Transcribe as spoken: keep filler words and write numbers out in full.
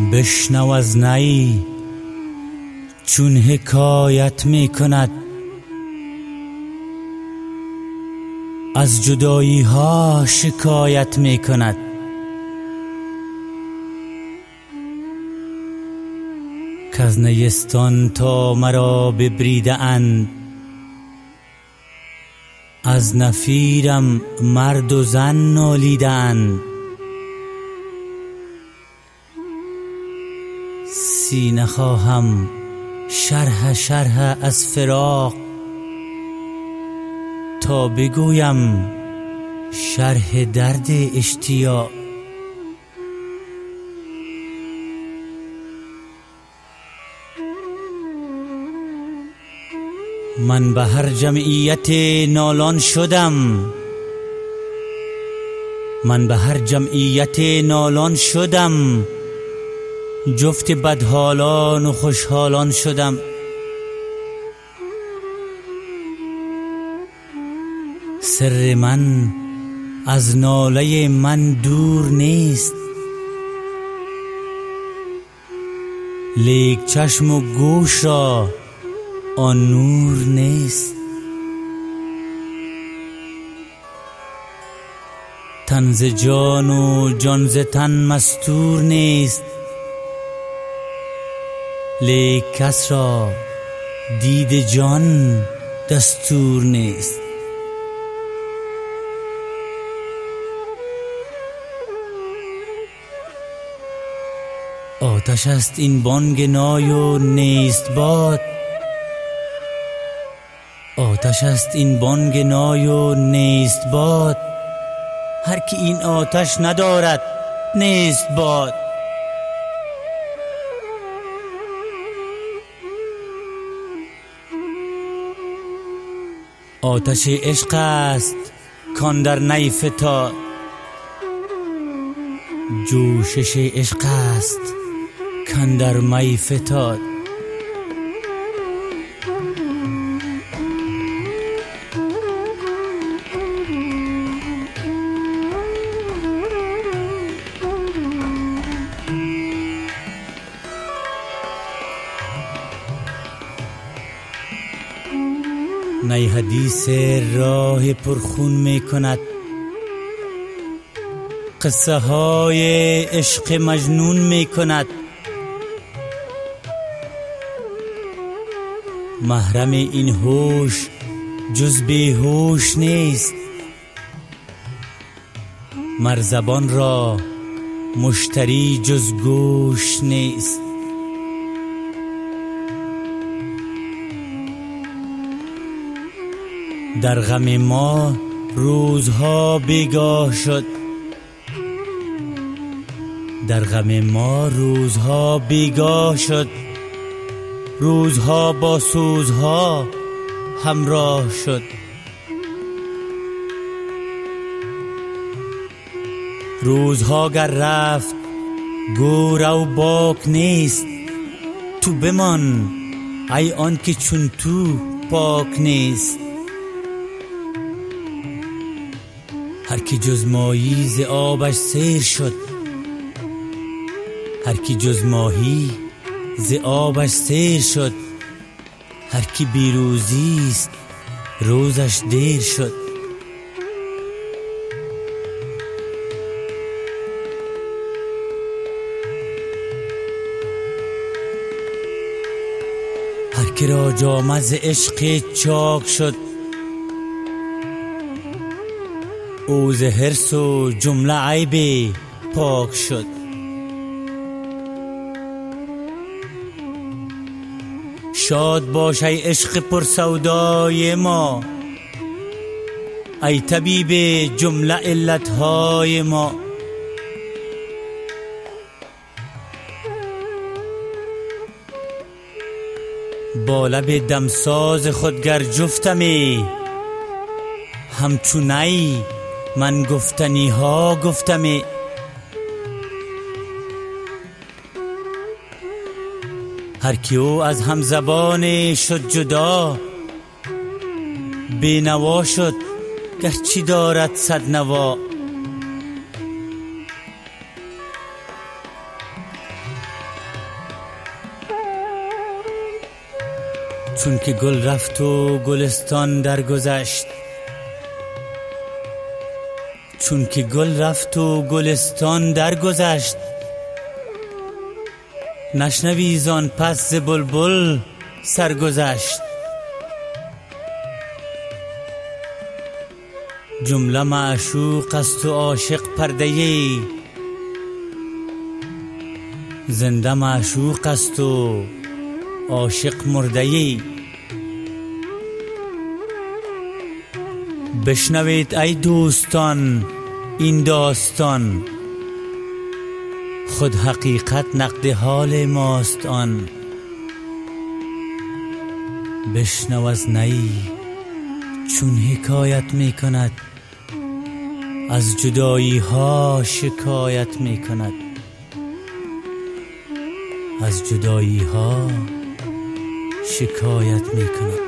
بشنو از نی چون حکایت می کند، از جدایی ها شکایت می کند. کز نیستان تا مرا ببریده اند، از نفیرم مرد و زن نالیده اند. سینه خواهم شرح شرح از فراق، تا بگویم شرح درد اشتیاق. من به هر جمعیت نالان شدم، من به هر جمعیت نالان شدم، جفت بدحالان و خوشحالان شدم. سر من از ناله من دور نیست، لیک چشم و گوش را آن نور نیست. تن ز جان و جان ز تن مستور نیست، لیک کس را دید جان دستور نیست. آتش است این بانگ نای و نیست باد، آتش است این بانگ نای و نیست باد. هر که این آتش ندارد نیست باد. آتش عشق است کان در نی فتاد، جوشش عشق است کان در می فتاد. نی حدیث راه پرخون می کند، قصه های عشق مجنون می کند. محرم این هوش جز بیهوش نیست، مر زبان را مشتری جز گوش نیست. در غم ما روزها بیگاه شد، در غم ما روزها بیگاه شد. روزها با سوزها همراه شد. روزها گر رفت گو رو باک نیست، تو بمان ای آن که چون تو پاک نیست. هر کی جز ماهی ز آبش سیر شد، هر کی جز ماهی ز آبش سیر شد. هر کی بیروزی است روزش دیر شد. هر کی را جامه ز عشق چاک شد، او ز حرص و جمله عیب پاک شد. شاد باش ای عشق پر سودای ما، ای طبیب جمله علتهای ما. با لب دمساز خود گر جفتمی، همچون نی من گفتنی ها گفتمی. هر کی او از هم زبان شد جدا، بی نوا شد گرچه دارد صد نوا. چون که گل رفت و گلستان درگذشت، چون که گل رفت و گلستان درگذشت، نشنوی زان پس ز بلبل سرگذشت. جمله معشوق است و عاشق پرده‌ای، زنده معشوق است و عاشق مرده‌ای. بشنوید ای دوستان این داستان، خود حقیقت نقد حال ماست آن. بشنو از نی چون حکایت می کند، از جدایی ها شکایت می کند، از جدایی ها شکایت می کند.